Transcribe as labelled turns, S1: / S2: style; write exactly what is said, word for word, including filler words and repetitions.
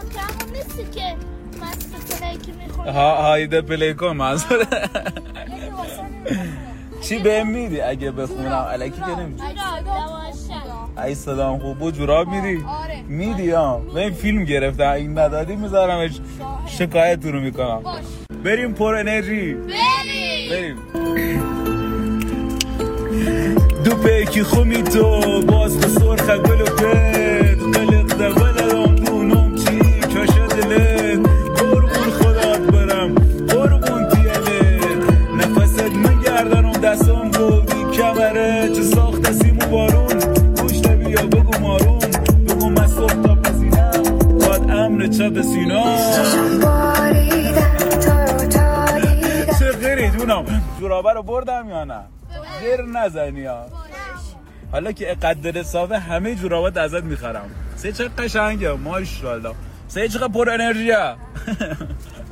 S1: همون نیستی که مست پلی که میخونه
S2: ها هایده پلی کن منظوره چی بهم میدی اگه بخونم الکی که نمیدی ای صدام خوب بود جوراب میدی میدی ها من فیلم گرفتم این ندادی میذارمش شکایت رو میکنم بریم پر انرژی
S1: بریم
S2: بریم دو پیکی خومی تو باز به سرخ گل و پد قلق ده ولدام دونم چی کشه دلت قربون خدات برم قربون تیلت نفست میگردنم دستم بودی کمره چه ساخت سیمو بارون گوشت بیا بگو مارون بگو من صبح تا پسینم باد امر چپ سینام چه غیری جونم جورابه رو بردم یا نه غیر نزنی ها حالا که قدر صافه همه جورابات ازت میخرم سه چه قشنگه ماشاءالله سه چقدر پر انرژیه